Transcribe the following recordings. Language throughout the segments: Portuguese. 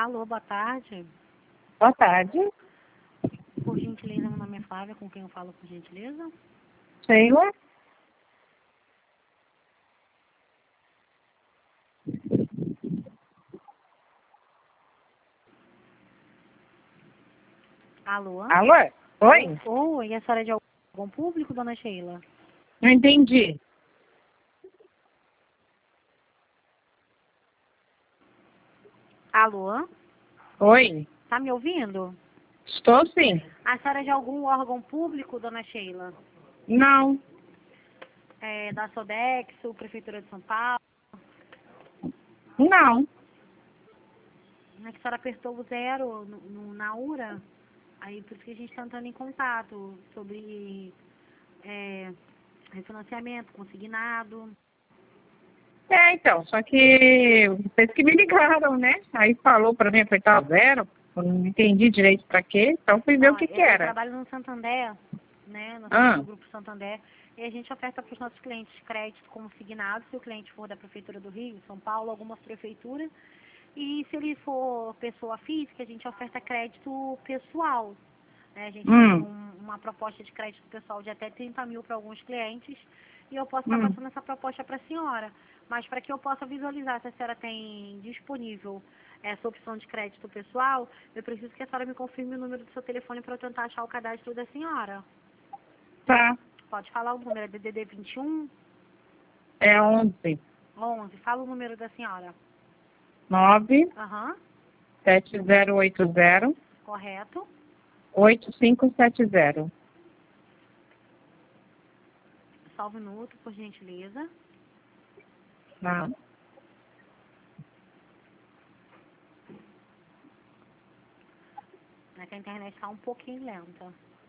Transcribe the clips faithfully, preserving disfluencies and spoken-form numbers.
Alô, boa tarde. Boa tarde. Por gentileza, meu nome é Flávia, com quem eu falo por gentileza? Sheila. Alô? Alô? Oi? Oi, a senhora é de algum público, dona Sheila? Não entendi. Alô? Oi? Tá me ouvindo? Estou sim. A senhora é de algum órgão público, dona Sheila? Não. É, da Sodexo, Prefeitura de São Paulo? Não. É que a senhora apertou o zero no, no- na URA? Aí por isso que a gente está entrando em contato sobre é, refinanciamento consignado. É, então, só que vocês que me ligaram, né? Aí falou pra mim apertar o zero, eu não entendi direito pra quê, então fui ver Ó, o que eu, que eu era. trabalho no Santander, né? Nós somos Ah, do Grupo Santander, e a gente oferta para os nossos clientes crédito consignado, se o cliente for da Prefeitura do Rio, São Paulo, algumas prefeituras. E se ele for pessoa física, a gente oferta crédito pessoal. Né? A gente tem hum, um- uma proposta de crédito pessoal de até trinta mil para alguns clientes. E eu posso estar hum. passando essa proposta para a senhora. Mas para que eu possa visualizar se a senhora tem disponível essa opção de crédito pessoal, eu preciso que a senhora me confirme o número do seu telefone para eu tentar achar o cadastro da senhora. Tá. Pode falar o número, é D D D vinte e um, É onze onze. Fala o número da senhora. nove Aham, sete zero oito zero correto. oito cinco sete zero. Só um minuto, por gentileza. Tá. É que a internet está um pouquinho lenta.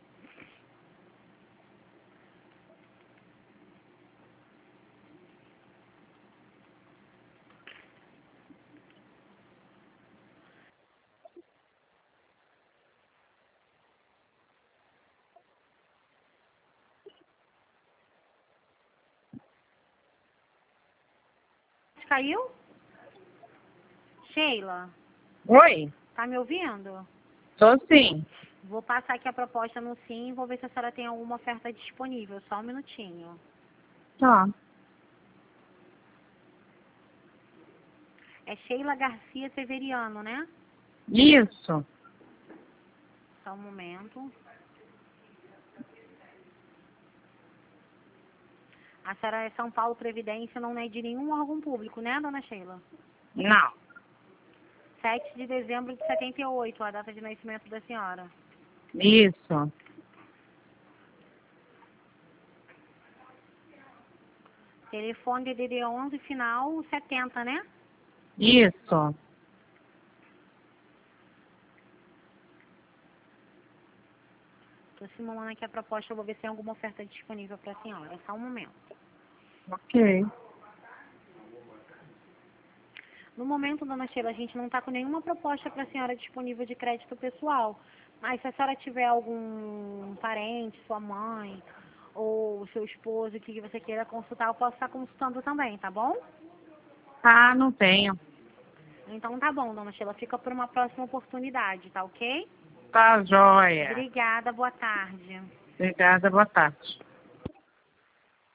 Caiu? Sheila, Oi? tá me ouvindo? Tô sim. Vou passar aqui a proposta no Sim e vou ver se a senhora tem alguma oferta disponível. Só um minutinho. Tá. É Sheila Garcia Severiano, né? Isso. Só um momento. A senhora é São Paulo Previdência, não é de nenhum órgão público, né, dona Sheila? Não. sete de dezembro de setenta e oito, a data de nascimento da senhora. Isso. Telefone D D D onze, final setenta, né? Isso. Estou simulando aqui a proposta, eu vou ver se tem alguma oferta disponível para a senhora. Só um momento. Ok. No momento, dona Sheila, a gente não está com nenhuma proposta para a senhora disponível de crédito pessoal. Mas se a senhora tiver algum parente, sua mãe ou seu esposo que você queira consultar, eu posso estar consultando também, tá bom? Ah, não tenho. Então tá bom, dona Sheila. Fica por uma próxima oportunidade, tá ok? Tá joia. Obrigada, boa tarde. Obrigada, boa tarde.